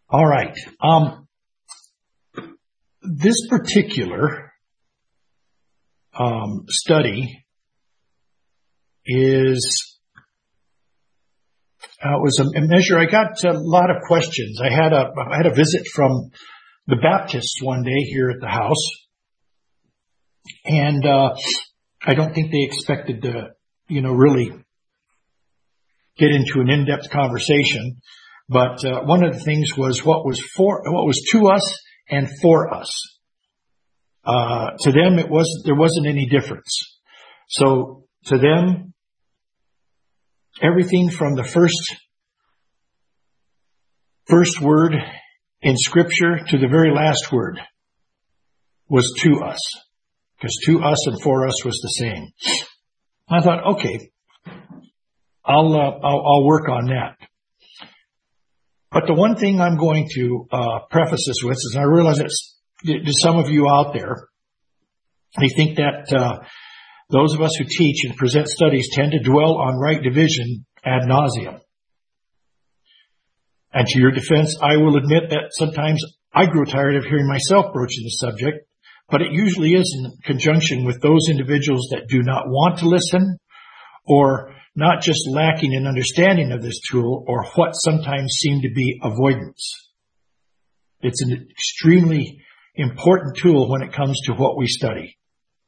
All right. This particular study was a measure. I got a lot of questions. I had a visit from the Baptists one day here at the house, and I don't think they expected to, really get into an in-depth conversation. But one of the things was what was to us and for us. To them, there wasn't any difference. So to them, everything from the first word in Scripture to the very last word was to us, because to us and for us was the same. I thought, okay, I'll work on that. But the one thing I'm going to preface this with is I realize that some of you out there, they think that those of us who teach and present studies tend to dwell on right division ad nauseum. And to your defense, I will admit that sometimes I grow tired of hearing myself broaching the subject, but it usually is in conjunction with those individuals that do not want to listen, or not just lacking in understanding of this tool, or what sometimes seem to be avoidance. It's an extremely important tool when it comes to what we study.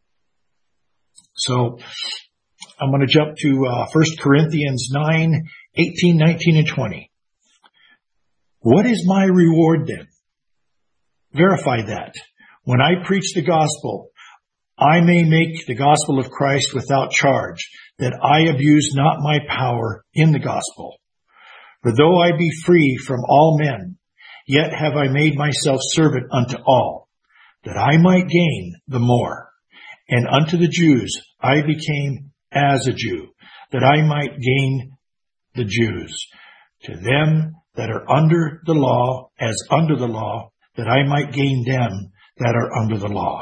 So I'm going to jump to 1 Corinthians 9, 18, 19, and 20. What is my reward then? Verify that. When I preach the gospel, I may make the gospel of Christ without charge, that I abuse not my power in the gospel. For though I be free from all men, yet have I made myself servant unto all, that I might gain the more. And unto the Jews I became as a Jew, that I might gain the Jews. To them that are under the law, as under the law, that I might gain them that are under the law.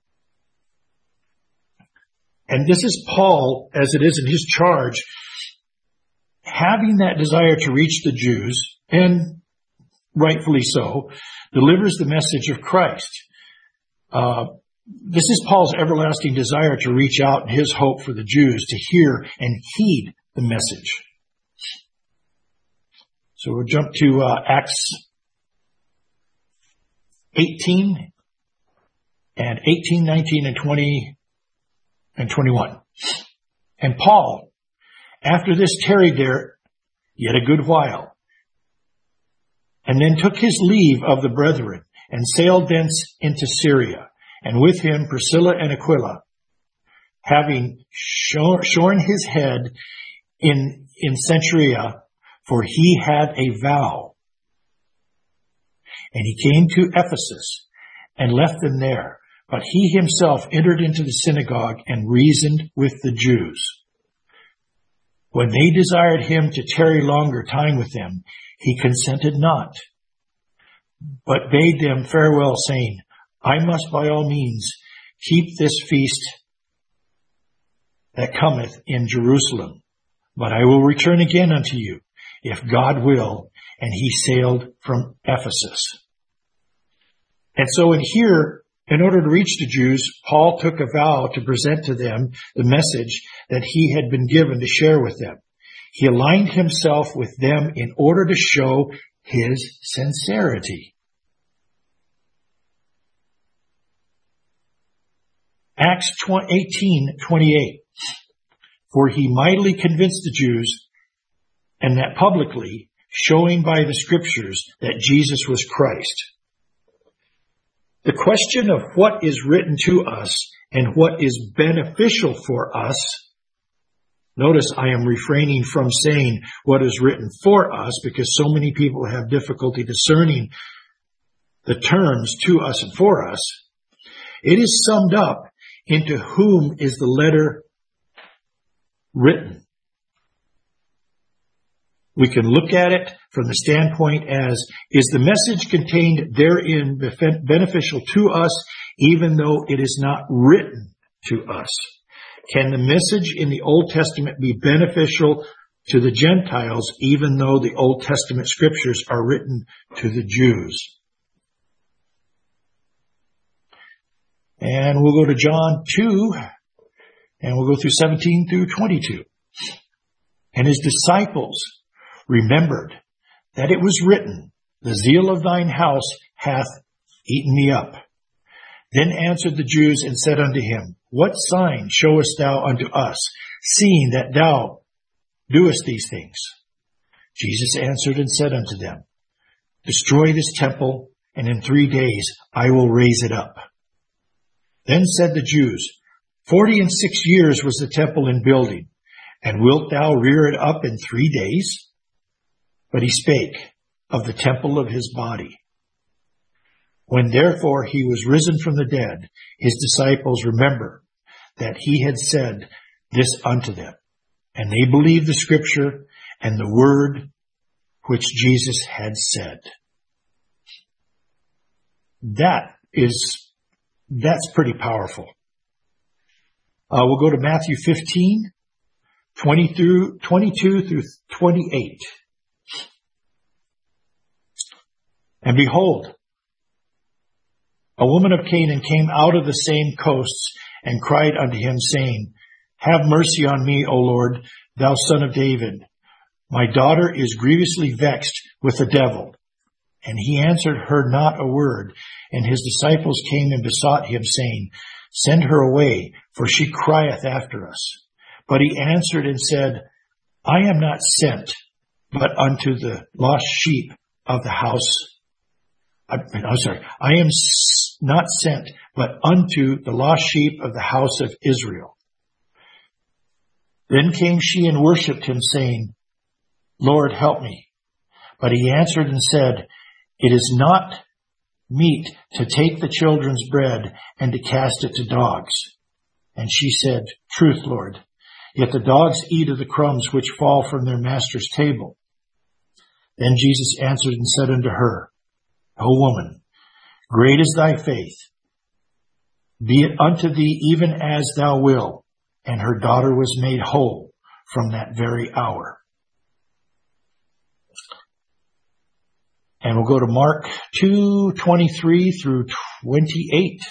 And this is Paul, as it is in his charge, having that desire to reach the Jews, and rightfully so, delivers the message of Christ. This is Paul's everlasting desire to reach out, and his hope for the Jews to hear and heed the message. So we'll jump to Acts 18, and 18, 19, and 20, and 21. And Paul, after this, tarried there yet a good while, and then took his leave of the brethren, and sailed thence into Syria, and with him Priscilla and Aquila, having shorn his head in Cenchrea, for he had a vow. And he came to Ephesus, and left them there. But he himself entered into the synagogue and reasoned with the Jews. When they desired him to tarry longer time with them, he consented not, but bade them farewell, saying, I must by all means keep this feast that cometh in Jerusalem, but I will return again unto you, if God will. And he sailed from Ephesus. And so in here, in order to reach the Jews, Paul took a vow to present to them the message that he had been given to share with them. He aligned himself with them in order to show his sincerity. Acts 18:28. For he mightily convinced the Jews, and that publicly, showing by the Scriptures that Jesus was Christ. The question of what is written to us and what is beneficial for us. Notice I am refraining from saying what is written for us, because so many people have difficulty discerning the terms to us and for us. It is summed up into whom is the letter written. We can look at it from the standpoint as, is the message contained therein beneficial to us, even though it is not written to us? Can the message in the Old Testament be beneficial to the Gentiles, even though the Old Testament scriptures are written to the Jews. And we'll go to John 2, and we'll go through 17 through 22. And his disciples remembered that it was written, the zeal of thine house hath eaten me up. Then answered the Jews and said unto him, what sign showest thou unto us, seeing that thou doest these things? Jesus answered and said unto them, destroy this temple, and in 3 days I will raise it up. Then said the Jews, 46 years was the temple in building, and wilt thou rear it up in 3 days? But he spake of the temple of his body. When therefore he was risen from the dead, his disciples remembered that he had said this unto them. And they believed the scripture and the word which Jesus had said. That's pretty powerful. We'll go to Matthew 15, 22 through 28. And behold, a woman of Canaan came out of the same coasts and cried unto him, saying, have mercy on me, O Lord, thou son of David. My daughter is grievously vexed with the devil. And he answered her not a word. And his disciples came and besought him, saying, send her away, for she crieth after us. But he answered and said, I am not sent, but unto the lost sheep of the house. I am not sent, but unto the lost sheep of the house of Israel. Then came she and worshipped him, saying, Lord, help me. But he answered and said, it is not meet to take the children's bread and to cast it to dogs. And she said, truth, Lord, yet the dogs eat of the crumbs which fall from their master's table. Then Jesus answered and said unto her, O woman, great is thy faith. Be it unto thee even as thou wilt. And her daughter was made whole from that very hour. And we'll go to Mark 2:23 through 28.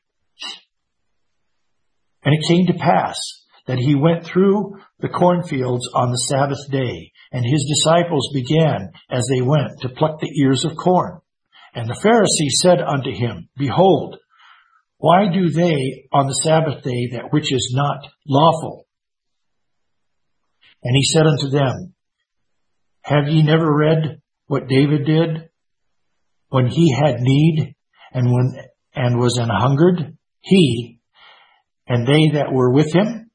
And it came to pass that he went through the cornfields on the Sabbath day, and his disciples began as they went to pluck the ears of corn. And the Pharisees said unto him, behold, why do they on the Sabbath day that which is not lawful? And he said unto them, have ye never read what David did when he had need and was an hungered, he and they that were with him?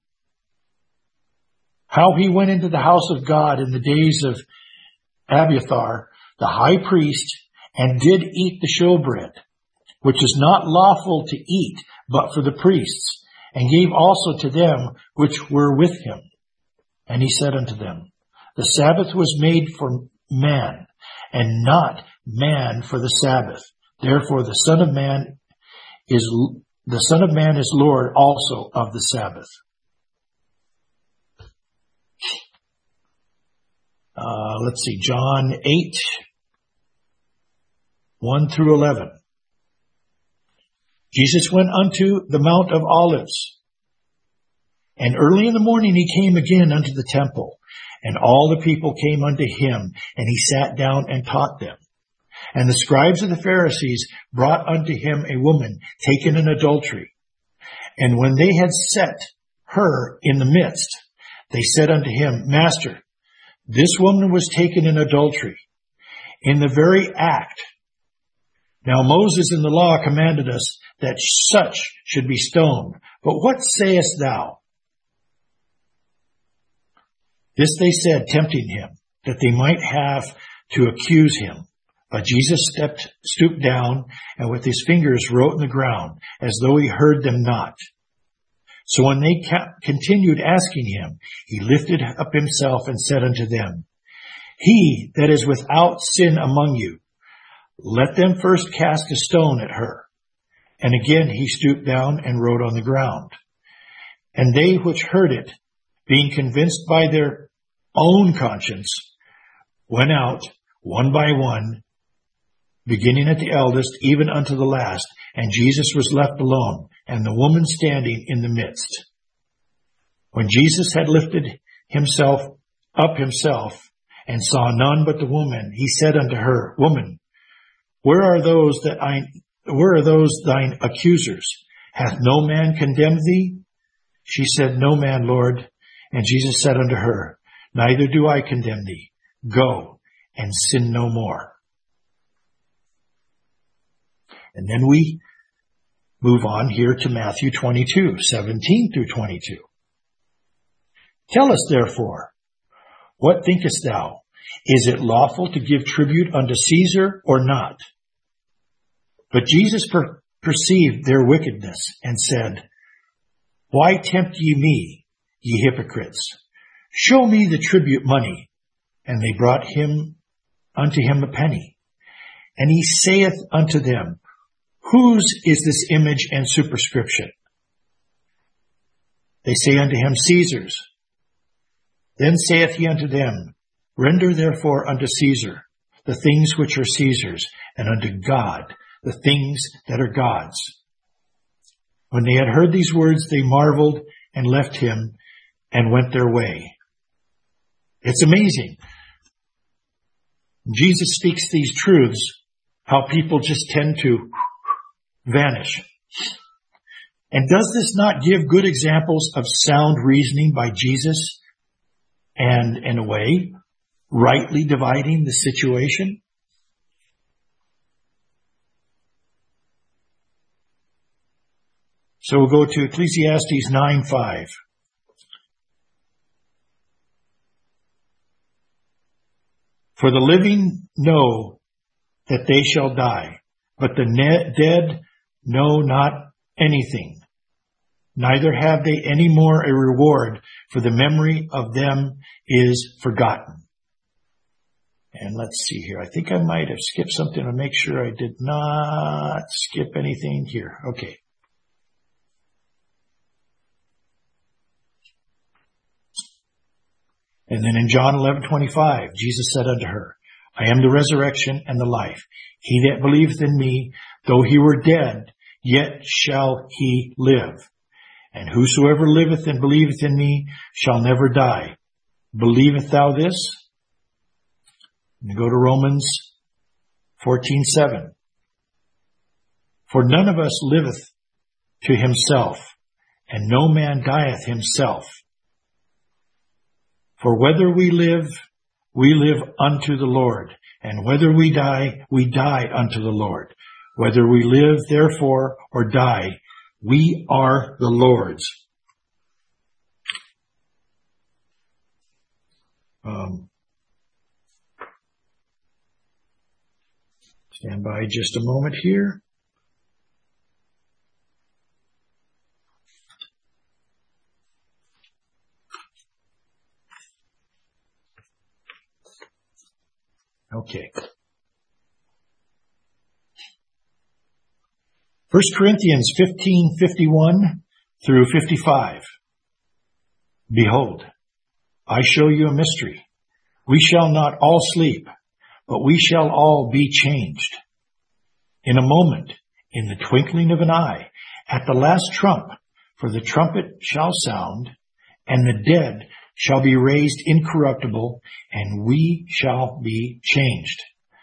How he went into the house of God in the days of Abiathar, the high priest, and did eat the showbread, which is not lawful to eat, but for the priests, and gave also to them which were with him. And he said unto them, the Sabbath was made for man, and not man for the Sabbath. Therefore the Son of Man is Lord also of the Sabbath. Let's see, John 8, 1 through 11. Jesus went unto the Mount of Olives, and early in the morning he came again unto the temple, and all the people came unto him, and he sat down and taught them. And the scribes of the Pharisees brought unto him a woman taken in adultery. And when they had set her in the midst, they said unto him, Master, this woman was taken in adultery, in the very act. Now Moses in the law commanded us that such should be stoned. But what sayest thou? This they said, tempting him, that they might have to accuse him. But Jesus stooped down, and with his fingers wrote in the ground, as though he heard them not. So when they continued asking him, he lifted up himself and said unto them, He that is without sin among you, let them first cast a stone at her. And again he stooped down and wrote on the ground. And they which heard it, being convinced by their own conscience, went out one by one, beginning at the eldest, even unto the last, and Jesus was left alone, and the woman standing in the midst. When Jesus had lifted himself up and saw none but the woman, he said unto her, Woman, where are those thine accusers? Hath no man condemned thee? She said, No man, Lord. And Jesus said unto her, Neither do I condemn thee. Go and sin no more. And then we move on here to Matthew 22, 17 through 22. Tell us therefore, what thinkest thou? Is it lawful to give tribute unto Caesar or not? But Jesus perceived their wickedness and said, Why tempt ye me, ye hypocrites? Show me the tribute money. And they brought unto him a penny. And he saith unto them, Whose is this image and superscription? They say unto him, Caesar's. Then saith he unto them, Render therefore unto Caesar the things which are Caesar's, and unto God the things that are God's. When they had heard these words, they marveled and left him and went their way. It's amazing. Jesus speaks these truths, how people just tend to vanish. And does this not give good examples of sound reasoning by Jesus and, in a way, rightly dividing the situation? So we'll go to Ecclesiastes 9:5. For the living know that they shall die, but the dead know not anything. Neither have they any more a reward, for the memory of them is forgotten. And let's see here. I think I might have skipped something to make sure I did not skip anything here. Okay. And then in John 11:25, Jesus said unto her, I am the resurrection and the life. He that believeth in me, though he were dead, yet shall he live. And whosoever liveth and believeth in me shall never die. Believeth thou this? And go to Romans 14:7. For none of us liveth to himself, and no man dieth himself. For whether we live unto the Lord, and whether we die unto the Lord. Whether we live, therefore, or die, we are the Lord's. Stand by just a moment here. Okay. 1 Corinthians 15:51 through 55. Behold, I show you a mystery. We shall not all sleep, but we shall all be changed. In a moment, in the twinkling of an eye, at the last trump, for the trumpet shall sound, and the dead shall be raised incorruptible, and we shall be changed.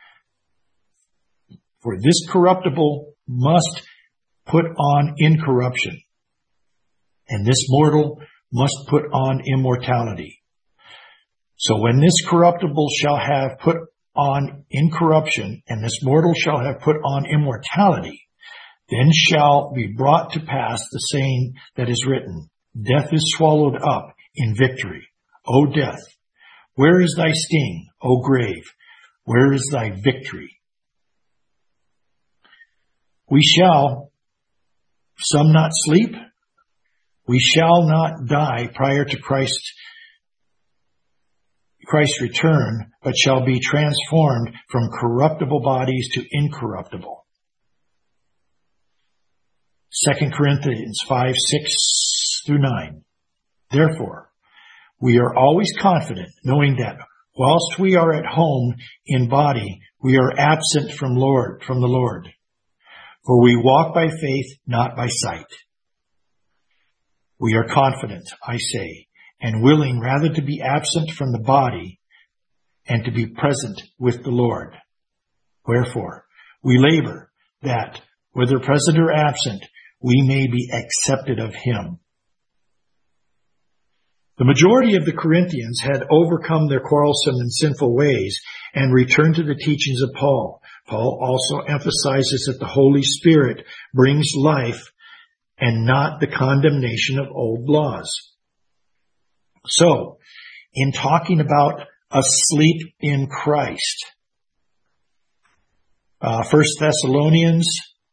For this corruptible must put on incorruption, and this mortal must put on immortality. So when this corruptible shall have put on incorruption, and this mortal shall have put on immortality, then shall be brought to pass the saying that is written, Death is swallowed up in victory. O death, where is thy sting? O grave, where is thy victory? We shall, some not sleep, we shall not die prior to Christ's return, but shall be transformed from corruptible bodies to incorruptible. 2 Corinthians 5:6 through 9. Therefore, we are always confident, knowing that whilst we are at home in body, we are absent from the Lord. For we walk by faith, not by sight. We are confident, I say, and willing rather to be absent from the body and to be present with the Lord. Wherefore, we labor that, whether present or absent, we may be accepted of him. The majority of the Corinthians had overcome their quarrelsome and sinful ways and returned to the teachings of Paul. Paul also emphasizes that the Holy Spirit brings life and not the condemnation of old laws. So, in talking about asleep in Christ, 1 Thessalonians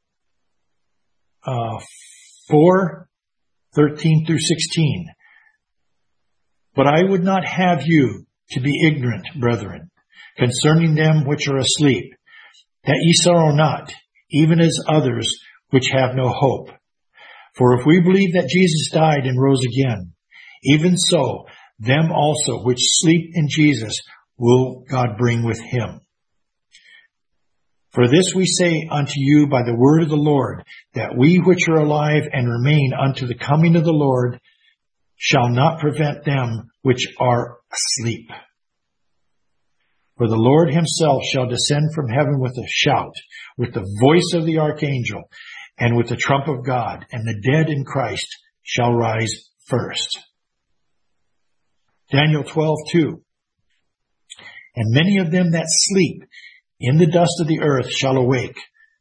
4:13 through 16. But I would not have you to be ignorant, brethren, concerning them which are asleep, that ye sorrow not, even as others which have no hope. For if we believe that Jesus died and rose again, even so, them also which sleep in Jesus will God bring with him. For this we say unto you by the word of the Lord, that we which are alive and remain unto the coming of the Lord shall not prevent them which are asleep. For the Lord himself shall descend from heaven with a shout, with the voice of the archangel, and with the trump of God, and the dead in Christ shall rise first. Daniel 12:2. And many of them that sleep in the dust of the earth shall awake,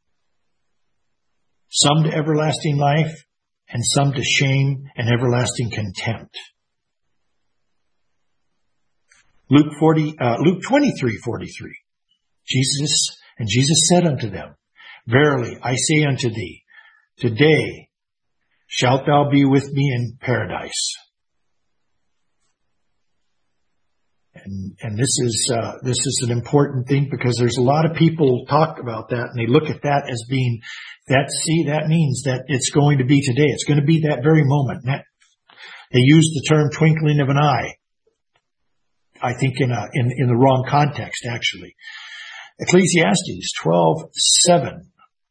some to everlasting life, and some to shame and everlasting contempt. Luke 23:43. Jesus said unto them, Verily I say unto thee, today shalt thou be with me in paradise. And this is an important thing, because there's a lot of people talk about that and they look at that as being that means that it's going to be today. It's going to be that very moment. They use the term twinkling of an eye, I think in the wrong context, actually. Ecclesiastes 12:7.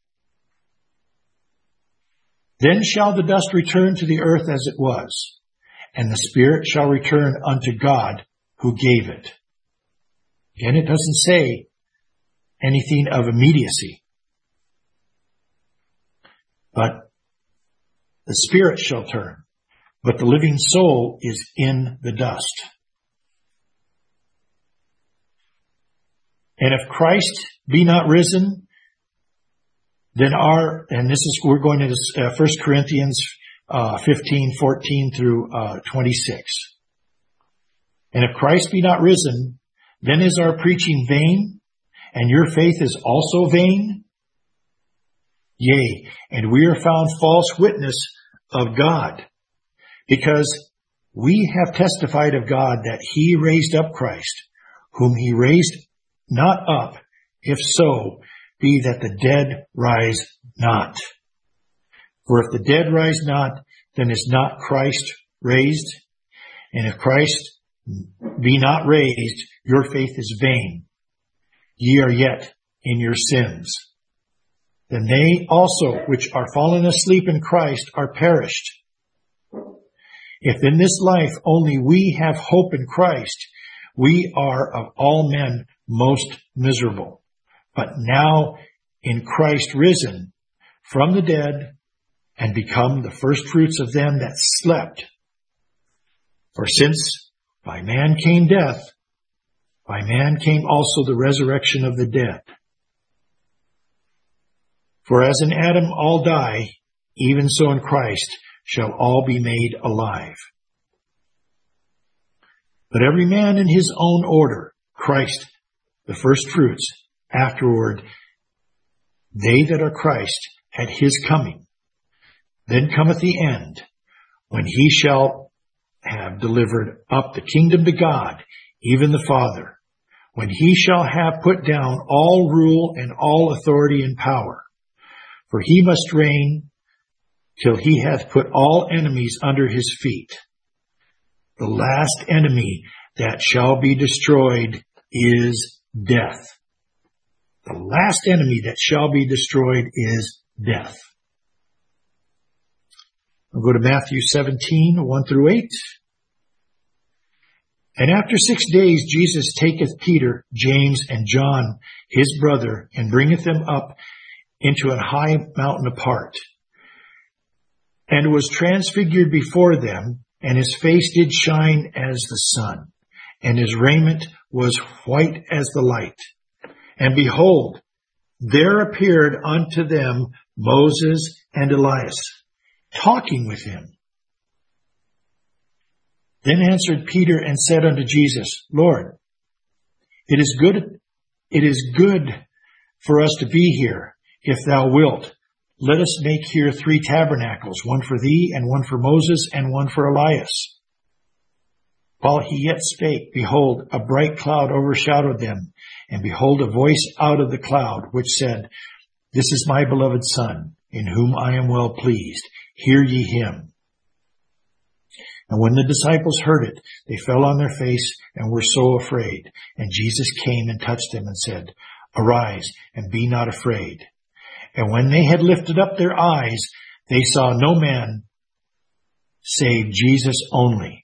Then shall the dust return to the earth as it was, and the spirit shall return unto God who gave it. Again, it doesn't say anything of immediacy. But the spirit shall turn, but the living soul is in the dust. And if Christ be not risen, then we're going to 1 Corinthians 15:14 through 26. And if Christ be not risen, then is our preaching vain, and your faith is also vain? Yea, and we are found false witness of God, because we have testified of God that he raised up Christ, whom he raised not up, if so be that the dead rise not. For if the dead rise not, then is not Christ raised? And if Christ be not raised, your faith is vain. Ye are yet in your sins. Then they also which are fallen asleep in Christ are perished. If in this life only we have hope in Christ, we are of all men most miserable. But now in Christ risen from the dead, and become the first fruits of them that slept. For since by man came death, by man came also the resurrection of the dead. For as in Adam all die, even so in Christ shall all be made alive. But every man in his own order, Christ the first fruits, afterward they that are Christ at his coming. Then cometh the end, when he shall have delivered up the kingdom to God, even the Father, when he shall have put down all rule and all authority and power. For he must reign till he hath put all enemies under his feet. The last enemy that shall be destroyed is death. The last enemy that shall be destroyed is death. We'll go to Matthew 17, 1 through 8. And after 6 days, Jesus taketh Peter, James, and John, his brother, and bringeth them up into an high mountain apart, and was transfigured before them, and his face did shine as the sun, and his raiment was white as the light. And behold, there appeared unto them Moses and Elias, talking with him. Then answered Peter and said unto Jesus, Lord, it is good for us to be here. If thou wilt, let us make here 3 tabernacles, one for thee, and one for Moses, and one for Elias. While he yet spake, behold, a bright cloud overshadowed them, and behold, a voice out of the cloud, which said, This is my beloved Son, in whom I am well pleased. Hear ye him. And when the disciples heard it, they fell on their face and were so afraid. And Jesus came and touched them and said, Arise, and be not afraid. And when they had lifted up their eyes, they saw no man save Jesus only.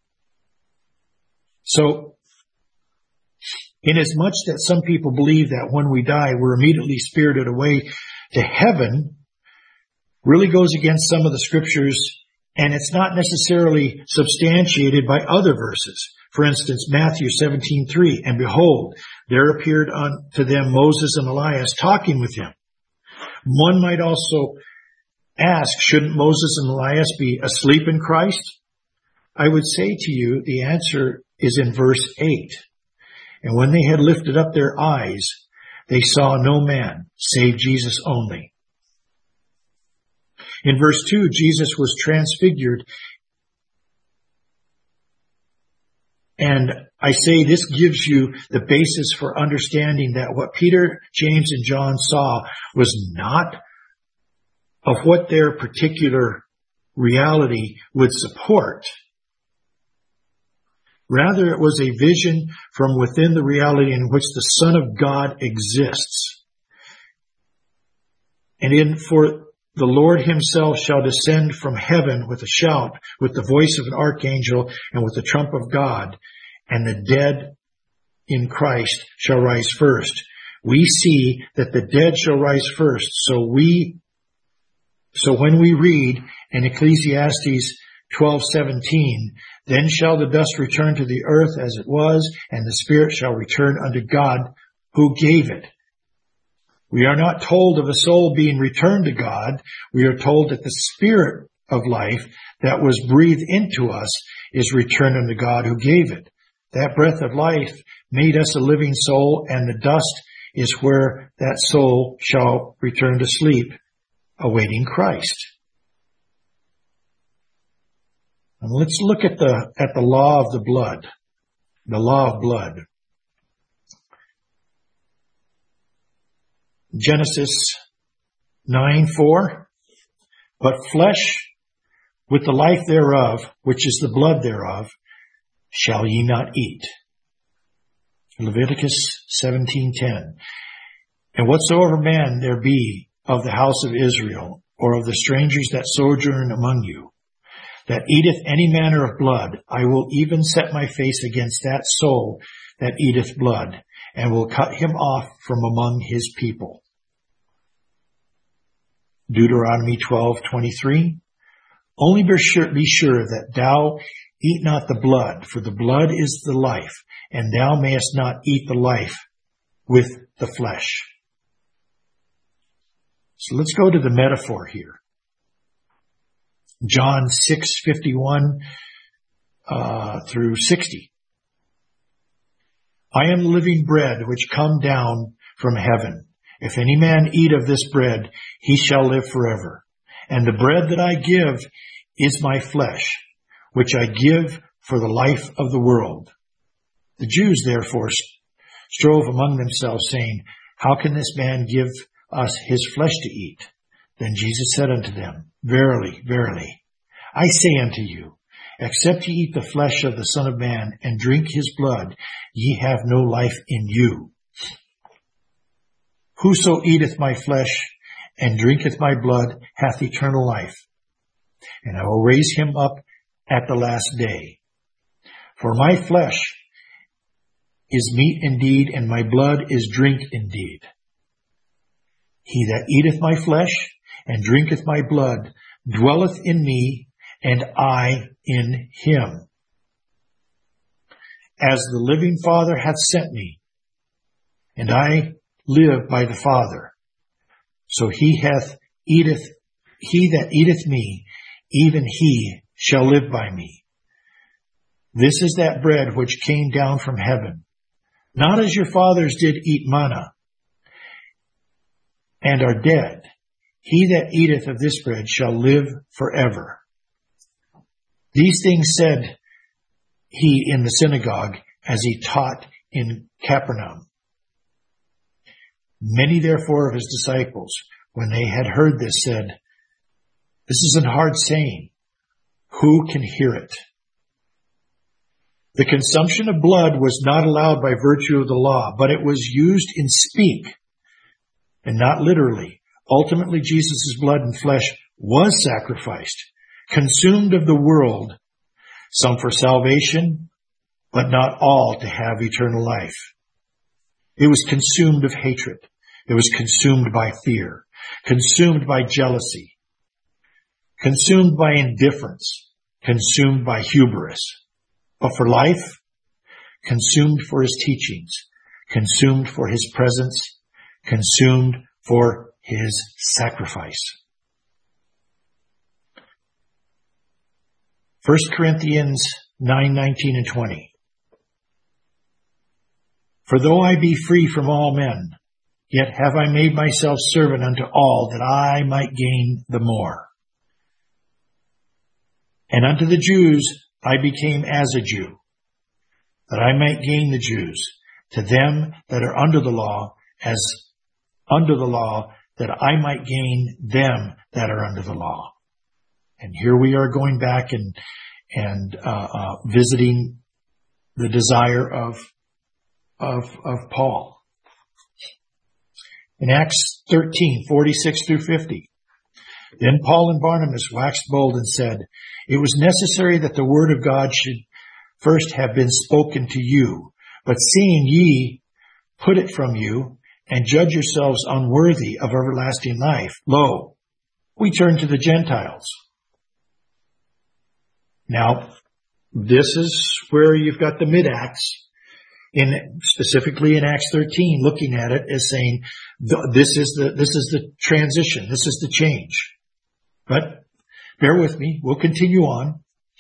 So, inasmuch that some people believe that when we die, we're immediately spirited away to heaven, really goes against some of the scriptures, and it's not necessarily substantiated by other verses. For instance, Matthew 17:3, and behold, there appeared unto them Moses and Elias talking with him. One might also ask, shouldn't Moses and Elias be asleep in Christ? I would say to you, the answer is in verse 8. And when they had lifted up their eyes, they saw no man save Jesus only. In verse 2, Jesus was transfigured. And I say this gives you the basis for understanding that what Peter, James, and John saw was not of what their particular reality would support. Rather, it was a vision from within the reality in which the Son of God exists. And for the Lord himself shall descend from heaven with a shout, with the voice of an archangel, and with the trump of God, and the dead in Christ shall rise first. We see that the dead shall rise first. So when we read in Ecclesiastes 12:17, then shall the dust return to the earth as it was, and the spirit shall return unto God who gave it. We are not told of a soul being returned to God. We are told that the spirit of life that was breathed into us is returned unto God who gave it. That breath of life made us a living soul, and the dust is where that soul shall return to sleep, awaiting Christ. And let's look at the law of the blood. The law of blood. Genesis 9:4. But flesh with the life thereof, which is the blood thereof, shall ye not eat. Leviticus 17:10. And whatsoever man there be of the house of Israel, or of the strangers that sojourn among you, that eateth any manner of blood, I will even set my face against that soul that eateth blood, and will cut him off from among his people. Deuteronomy 12:23. Only be sure that thou eat not the blood, for the blood is the life, and thou mayest not eat the life with the flesh. So let's go to the metaphor here. John 6:51 through 60. I am the living bread which come down from heaven. If any man eat of this bread, he shall live forever. And the bread that I give is my flesh, which I give for the life of the world. The Jews therefore strove among themselves, saying, How can this man give us his flesh to eat? Then Jesus said unto them, Verily, verily, I say unto you, Except ye eat the flesh of the Son of Man and drink his blood, ye have no life in you. Whoso eateth my flesh and drinketh my blood hath eternal life, and I will raise him up at the last day. For my flesh is meat indeed, and my blood is drink indeed. He that eateth my flesh and drinketh my blood dwelleth in me, and I in him. As the living Father hath sent me, and I live by the Father, so he that eateth me, even he shall live by me. This is that bread which came down from heaven, not as your fathers did eat manna, and are dead. He that eateth of this bread shall live forever. These things said he in the synagogue as he taught in Capernaum. Many therefore of his disciples, when they had heard this, said, This is an hard saying. Who can hear it? The consumption of blood was not allowed by virtue of the law, but it was used in speak, and not literally. Ultimately, Jesus' blood and flesh was sacrificed, consumed of the world, some for salvation, but not all to have eternal life. It was consumed of hatred. It was consumed by fear, consumed by jealousy, consumed by indifference, consumed by hubris. But for life, consumed for his teachings, consumed for his presence, consumed for his sacrifice. 1 Corinthians 9:19 and 20. For though I be free from all men, yet have I made myself servant unto all, that I might gain the more. And unto the Jews I became as a Jew, that I might gain the Jews. To them that are under the law, as under the law, that I might gain them that are under the law. And here we are going back and visiting the desire of Paul. In Acts 13:46 through 50, then Paul and Barnabas waxed bold and said, It was necessary that the word of God should first have been spoken to you, but seeing ye put it from you, and judge yourselves unworthy of everlasting life, lo, we turn to the Gentiles. Now, this is where you've got the mid-Acts, specifically in Acts 13, looking at it as saying, this is the transition, this is the change. But bear with me, we'll continue on.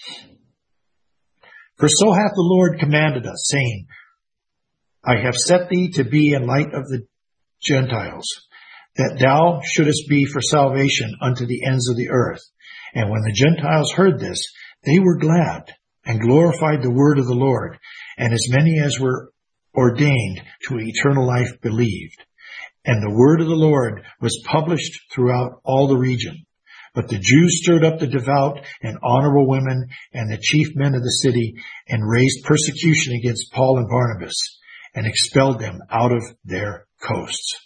For so hath the Lord commanded us, saying, I have set thee to be a light of the Gentiles, that thou shouldest be for salvation unto the ends of the earth. And when the Gentiles heard this, they were glad and glorified the word of the Lord, and as many as were ordained to eternal life believed. And the word of the Lord was published throughout all the region. But the Jews stirred up the devout and honorable women and the chief men of the city, and raised persecution against Paul and Barnabas, and expelled them out of their coasts.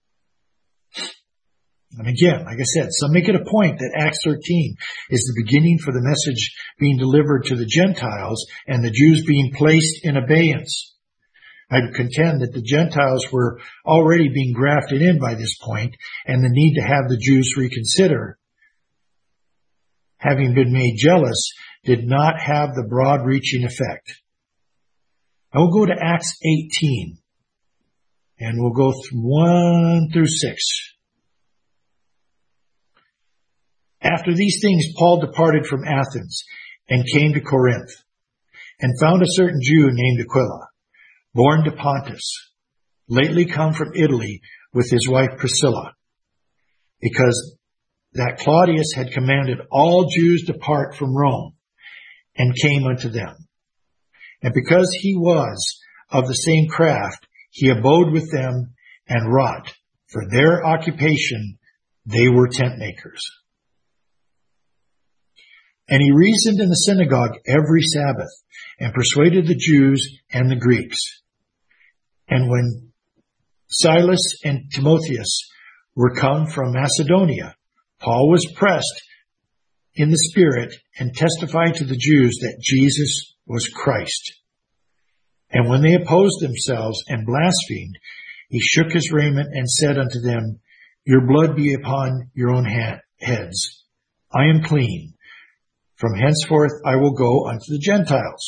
And again, like I said, some make it a point that Acts 13 is the beginning for the message being delivered to the Gentiles and the Jews being placed in abeyance. I would contend that the Gentiles were already being grafted in by this point, and the need to have the Jews reconsider, having been made jealous, did not have the broad-reaching effect. I will go to Acts 18, and we'll go 1 through 6. After these things, Paul departed from Athens and came to Corinth, and found a certain Jew named Aquila, born to Pontus, lately come from Italy with his wife Priscilla, because that Claudius had commanded all Jews depart from Rome, and came unto them. And because he was of the same craft, he abode with them and wrought. For their occupation, they were tent makers. And he reasoned in the synagogue every Sabbath and persuaded the Jews and the Greeks. And when Silas and Timotheus were come from Macedonia, Paul was pressed in the Spirit and testified to the Jews that Jesus was Christ. And when they opposed themselves and blasphemed, he shook his raiment and said unto them, Your blood be upon your own heads. I am clean. From henceforth I will go unto the Gentiles.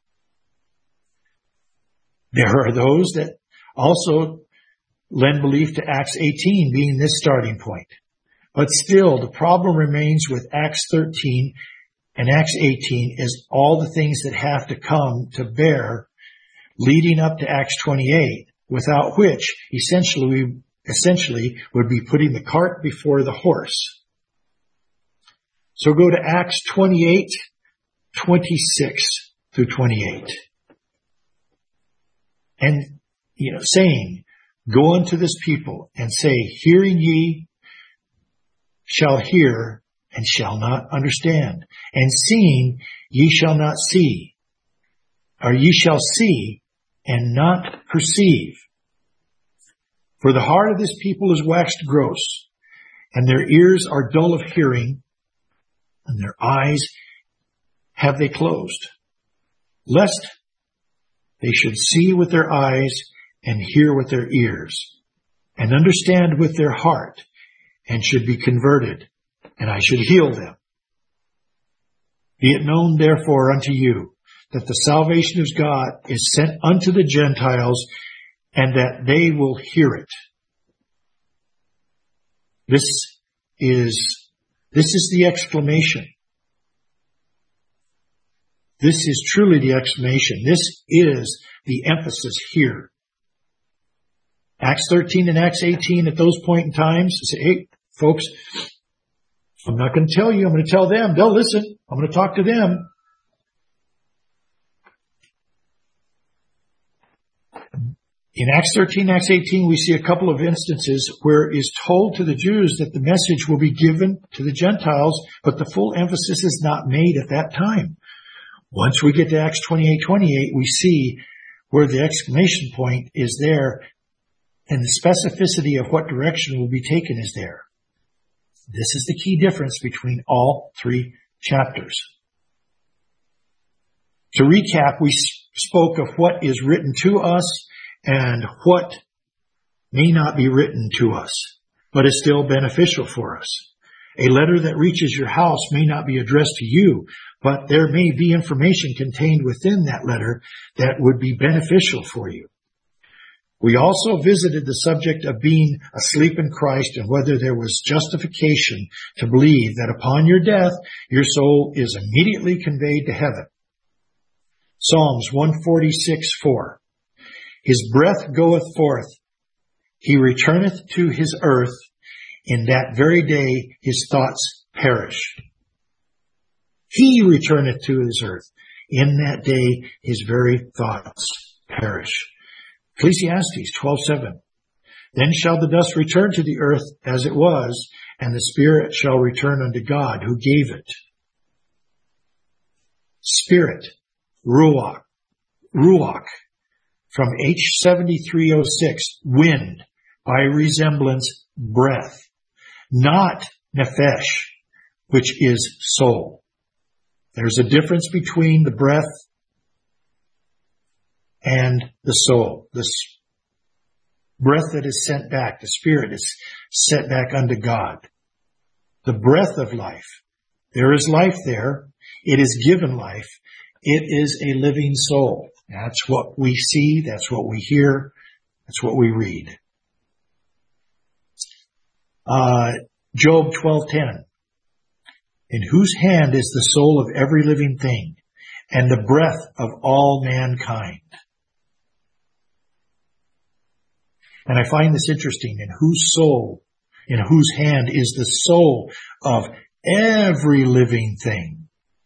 There are those that also lend belief to Acts 18 being this starting point. But still, the problem remains with Acts 13 and Acts 18 is all the things that have to come to bear leading up to Acts 28, without which essentially would be putting the cart before the horse. So go to Acts 28, 26 through 28. And, saying, Go unto this people and say, Hearing ye shall hear and shall not understand, and seeing ye shall not see, or ye shall see and not perceive. For the heart of this people is waxed gross, and their ears are dull of hearing, and their eyes have they closed, lest they should see with their eyes and hear with their ears, and understand with their heart, and should be converted, and I should heal them. Be it known therefore unto you, that the salvation of God is sent unto the Gentiles, and that they will hear it. This is the exclamation. This is truly the exclamation. This is the emphasis here. Acts 13 and Acts 18 at those point in times, say, hey, folks, I'm not going to tell you. I'm going to tell them. They'll listen. I'm going to talk to them. In Acts 13, Acts 18, we see a couple of instances where it is told to the Jews that the message will be given to the Gentiles, but the full emphasis is not made at that time. Once we get to Acts 28:28, we see where the exclamation point is there and the specificity of what direction will be taken is there. This is the key difference between all three chapters. To recap, we spoke of what is written to us and what may not be written to us, but is still beneficial for us. A letter that reaches your house may not be addressed to you, but there may be information contained within that letter that would be beneficial for you. We also visited the subject of being asleep in Christ and whether there was justification to believe that upon your death, your soul is immediately conveyed to heaven. Psalms 146:4. His breath goeth forth. He returneth to his earth. In that very day his thoughts perish. He returneth to his earth. In that day his very thoughts perish. Ecclesiastes 12:7. Then shall the dust return to the earth as it was, and the spirit shall return unto God who gave it. Spirit, ruach, from H7306, wind, by resemblance, breath, not nephesh, which is soul. There's a difference between the breath and the soul. The breath that is sent back, the spirit is sent back unto God. The breath of life. There is life there. It is given life. It is a living soul. That's what we see. That's what we hear. That's what we read. Job 12:10. In whose hand is the soul of every living thing, and the breath of all mankind. And I find this interesting. In whose hand is the soul of every living thing.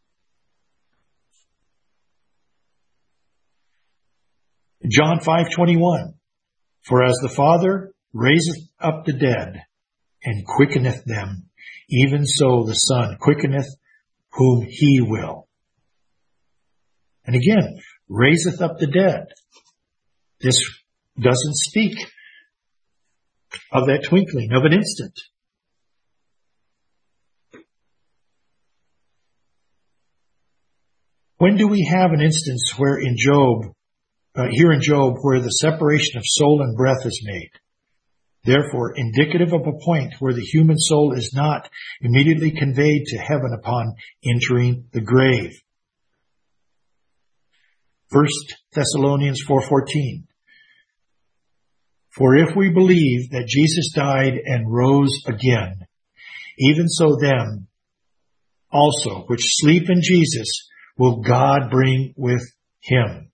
John 5:21. For as the Father raiseth up the dead and quickeneth them, even so the Son quickeneth whom he will. And again, raiseth up the dead. This doesn't speak of that twinkling, of an instant. When do we have an instance where in Job, here in Job, where the separation of soul and breath is made? Therefore, indicative of a point where the human soul is not immediately conveyed to heaven upon entering the grave. 1 Thessalonians 4:14. For if we believe that Jesus died and rose again, even so them also which sleep in Jesus will God bring with him.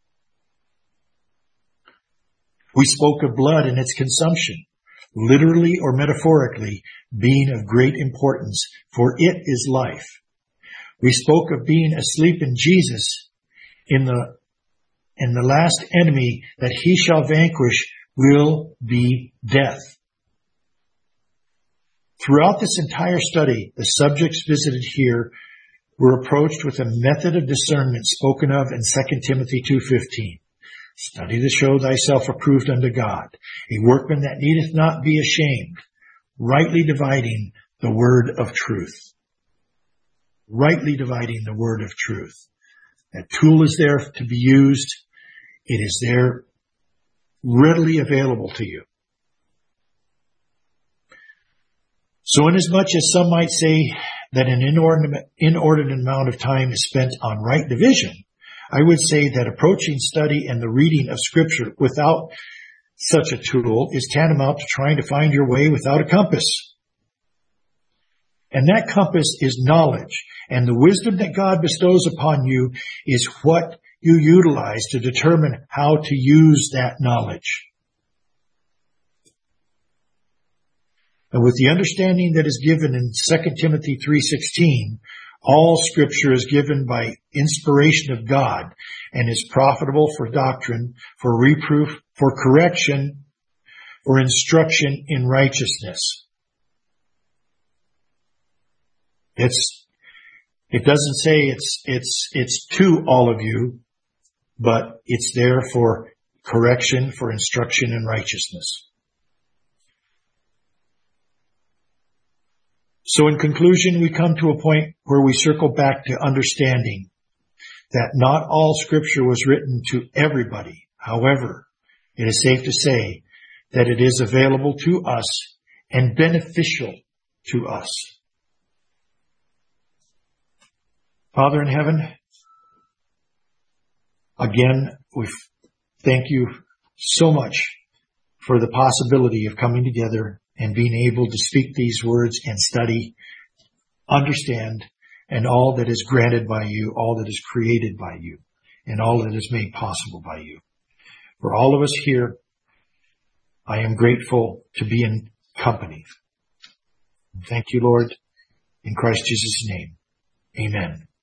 We spoke of blood and its consumption, literally or metaphorically, being of great importance, for it is life. We spoke of being asleep in Jesus, in the last enemy that he shall vanquish will be death. Throughout this entire study, the subjects visited here were approached with a method of discernment spoken of in 2 Timothy 2:15. Study to show thyself approved unto God, a workman that needeth not be ashamed, rightly dividing the word of truth. Rightly dividing the word of truth. That tool is there to be used. It is there readily available to you. So inasmuch as some might say that an inordinate amount of time is spent on right division, I would say that approaching study and the reading of Scripture without such a tool is tantamount to trying to find your way without a compass. And that compass is knowledge, and the wisdom that God bestows upon you is what you utilize to determine how to use that knowledge. And with the understanding that is given in 2 Timothy 3:16, all Scripture is given by inspiration of God and is profitable for doctrine, for reproof, for correction, for instruction in righteousness. It doesn't say it's to all of you, but it's there for correction, for instruction in righteousness. So in conclusion, we come to a point where we circle back to understanding that not all Scripture was written to everybody. However, it is safe to say that it is available to us and beneficial to us. Father in heaven, again, we thank you so much for the possibility of coming together and being able to speak these words and study, understand, and all that is granted by you, all that is created by you, and all that is made possible by you. For all of us here, I am grateful to be in company. Thank you, Lord, in Christ Jesus' name. Amen.